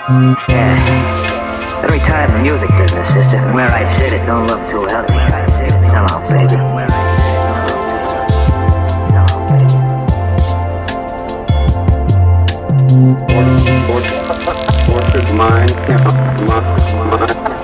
Yeah. Let me try the music business, sister. Where I sit, it don't look too healthy. Hello, baby. Tortured mind,